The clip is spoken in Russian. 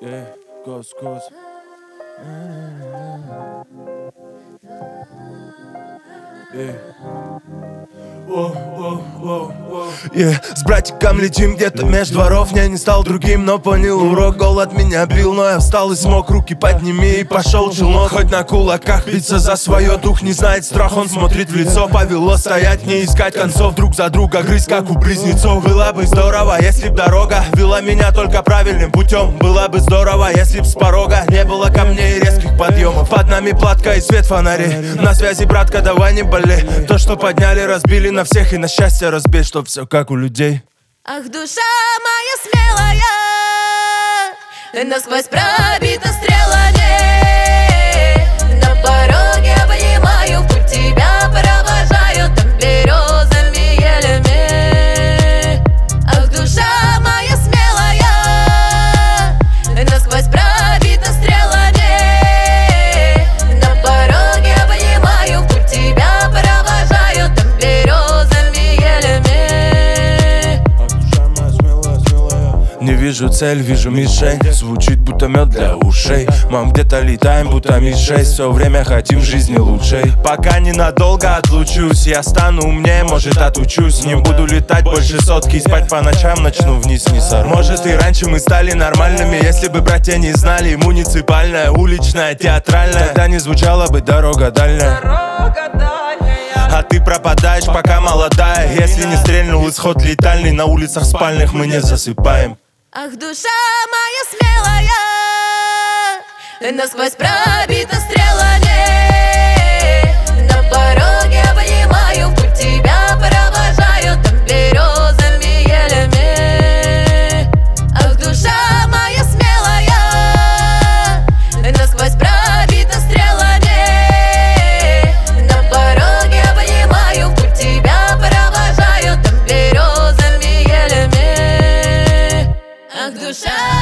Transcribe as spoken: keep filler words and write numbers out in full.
Yeah, goes, goes. Yeah. Yeah. С братиком летим где-то меж дворов. Я не стал другим, но понял урок. Голод меня бил, но я встал и смог. Руки подними и пошел челнок. Хоть на кулаках биться за свое. Дух не знает страх, он смотрит в лицо. Повело стоять, не искать концов. Друг за друга грызть, как у близнецов. Было бы здорово, если б дорога вела меня только правильным путем. Было бы здорово, если б с порога не было камней и резких подъемов. Под нами платка и свет фонарей. На связи, братка, давай не болей. То, что подняли, разбили на всех. И на счастье разбей, чтоб все как у людей. Ах, душа моя смелая, насквозь пробита стрелами. На пороге обнимаю, в путь тебя провожаю, там березами, елями. Ах, душа моя смелая, насквозь пробита стрелами. На пороге обнимаю, в путь тебя провожаю, там березами, елями. Не вижу цель, вижу мишень. Звучит будто мед для ушей. Мам, где-то летаем, будто ми шесть. Все время хотим жизни лучшей. Пока ненадолго отлучусь, я стану умнее, может отучусь. Не буду летать больше сотки, спать по ночам начну вниз не сор. Может и раньше мы стали нормальными, если бы братья не знали. Муниципальная, уличная, театральная. Тогда не звучала бы дорога дальняя. А ты пропадаешь, пока молодая. Если не стрельнул исход летальный, на улицах спальных мы не засыпаем. Ах, душа моя смелая, насквозь пробита стрелами. На пороге обнимаю, в путь тебя провожаю, там березами, елями. Ах, душа моя смелая, насквозь пробита стрелами. На пороге обнимаю, в путь тебя провожаю, там березами, елями. Ах, душа